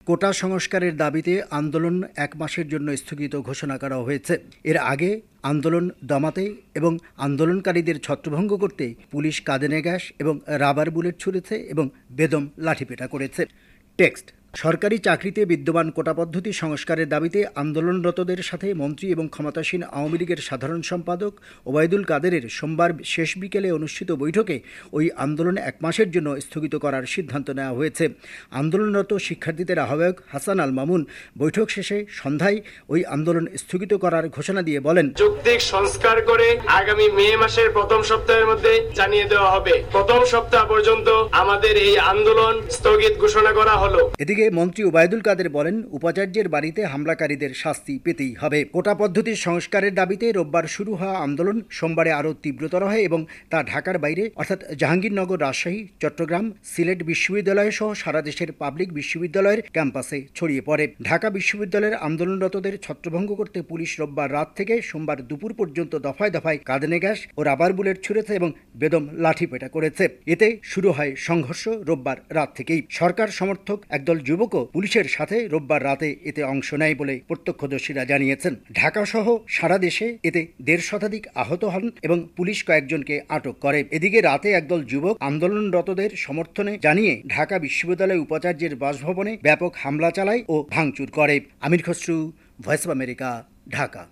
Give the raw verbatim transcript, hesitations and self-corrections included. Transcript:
কোটা সংস্কারের দাবিতে আন্দোলন এক মাসের জন্য স্থগিত ঘোষণা করা হয়েছে। এর আগে আন্দোলন দমাতে এবং আন্দোলনকারীদের ছত্রভঙ্গ করতে পুলিশ কাঁদানে গ্যাস এবং রাবার বুলেট ছুড়েছে এবং বেদম লাঠিপেটা করেছে। টেক্সট: সরকারি চাকরিতে বিদ্যমান কোটা পদ্ধতি সংস্কারের দাবিতে আন্দোলনরতদের সাথে মন্ত্রী এবং ক্ষমতাসীন আওয়ামী লীগের সাধারণ সম্পাদক ওবায়দুল কাদেরের সোমবার শেষ বিকেলে অনুষ্ঠিত বৈঠকে ওই আন্দোলন এক মাসের জন্য স্থগিত করার সিদ্ধান্ত নেওয়া হয়েছে। আন্দোলনরত শিক্ষার্থীদের আহ্বায়ক হাসান আল মামুন বৈঠক শেষে সন্ধ্যায় ওই আন্দোলন স্থগিত করার ঘোষণা দিয়ে বলেন, যৌক্তিক সংস্কার করে আগামী মে মাসের প্রথম সপ্তাহের মধ্যে জানিয়ে দেওয়া হবে। প্রথম সপ্তাহ পর্যন্ত আমাদের এই আন্দোলন স্থগিত ঘোষণা করা হলো। এদিকে মন্ত্রী ওবায়দুল কাদের বলেন, উপাচার্যের বাড়িতে হামলাকারীদের শাস্তি পেতেই হবে। কোটা পদ্ধতির সংস্কারের দাবিতে রোববার শুরু হওয়া আন্দোলন সোমবারে আরও তীব্রতর হয় এবং তা ঢাকার বাইরে অর্থাৎ জাহাঙ্গীরনগর, রাজশাহী, চট্টগ্রাম, সিলেট বিশ্ববিদ্যালয় সহ সারা দেশের পাবলিক বিশ্ববিদ্যালয়ের ক্যাম্পাসে ছড়িয়ে পড়ে। ঢাকা বিশ্ববিদ্যালয়ের আন্দোলনরতদের ছত্রভঙ্গ করতে পুলিশ রোববার রাত থেকে সোমবার দুপুর পর্যন্ত দফায় দফায় কাঁদানে গ্যাস ও রাবার বুলেট ছুড়েছে এবং বেদম লাঠিপেটা করেছে। এতে শুরু হয় সংঘর্ষ রোববার রাত থেকেই। সরকার সমর্থক একদল যুবকও পুলিশের সাথে রোববার রাতে এতে অংশ নেয় বলে প্রত্যক্ষদর্শীরা জানিয়েছেন। ঢাকা সহ সারা দেশে এতে দেড় শতাধিক আহত হন এবং পুলিশ কয়েকজনকে আটক করে। এদিকে রাতে একদল যুবক আন্দোলনরতদের সমর্থনে জানিয়ে ঢাকা বিশ্ববিদ্যালয় উপাচার্যের বাসভবনে ব্যাপক হামলা চালায় ও ভাঙচুর করে। Amir Khasru, voice of America, Dhaka.